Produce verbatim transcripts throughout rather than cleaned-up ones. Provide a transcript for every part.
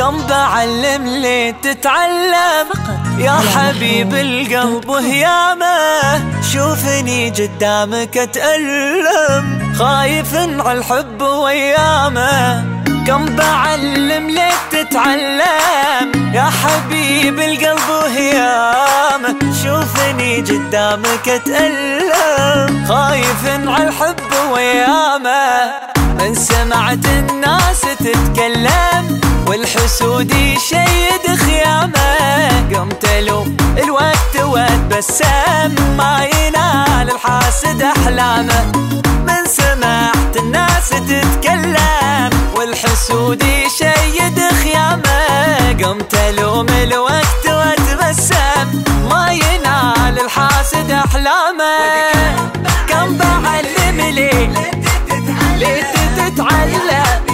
قم بعلم لي تتعلم يا حبيب القلب وهيامه. شوفني قدامك اتألم خايف على الحب ويامه. قم بعلم لي تتعلم يا حبيب القلب وهيامه. شوفني قدامك اتألم خايف على الحب ويامه. من سمعت الناس تتكلم والحسود يشيد خيامه. قمت الوم الوقت واتبسم ما ينال الحاسد احلامه. من سمعت الناس تتكلم والحسود يشيد خيامه. قمت الوم الوقت واتبسم ما ينال الحاسد احلامه. قم بعلم لي ليه تتعلم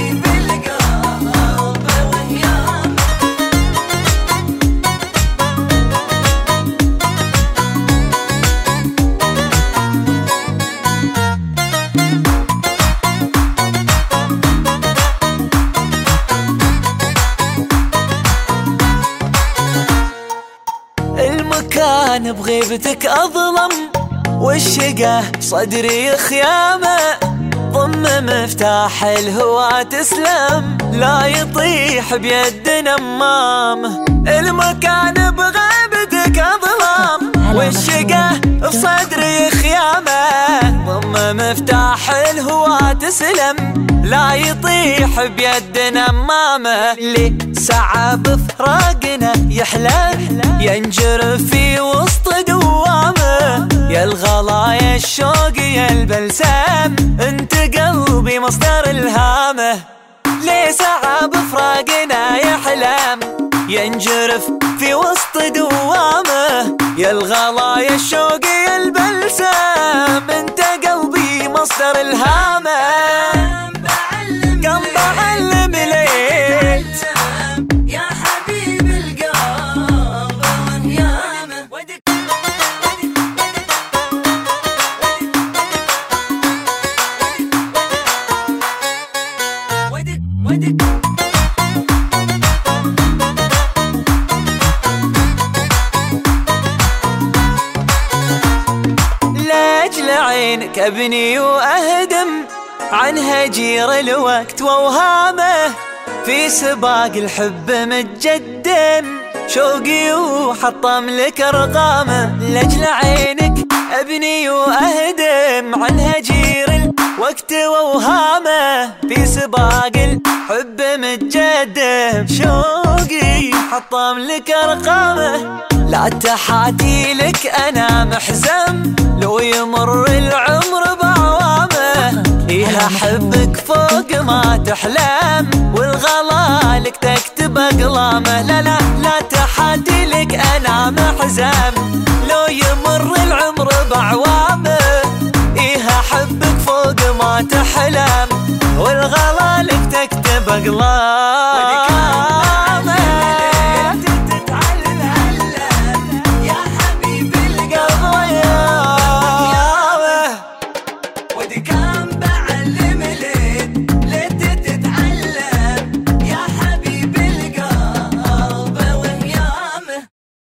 المكان بغيبتك أظلم والشقة صدري خيامة. ضم مفتاح الهوى تسلم لا يطيح بيد نمامه. المكان بغيبتك أظلم والشقة بصدري خيامة. ضم مفتاح الهوى تسلم لا يطيح بيد نمامه. اللي سعى بفراقنا يحلم ينجرف في وسط دوامه. يا الغلا يا الشوق يا البلسام انت قلبي مصدر الهامه. ليه سعى بفراقنا يحلم ينجرف في وسط دوامه. يا الغلا يا الشوق يا البلسام انت قلبي مصدر الهامه. قم بعلم ليه يا حبيب القلب وهيامه. لاجل عينك ابني واهدم عن هجير الوقت واوهامه. في سباق الحب متجدم شوقي وحطم لك ارقامه. لاجل عينك ابني واهدم عن هجير الوقت واوهامه. في سباق الحب متجدم شوقي حطم لك ارقامه. لا تحاتي لك انا محزم لو يمر العمر بعوامه. إيه أحبك فوق ما تحلم والغلا لك تكتب أقلامه. لا لا لا تحاتي لك أنا محزم لو يمر العمر بعوامه. إيه أحبك فوق ما تحلم والغلا لك تكتب أقلامه.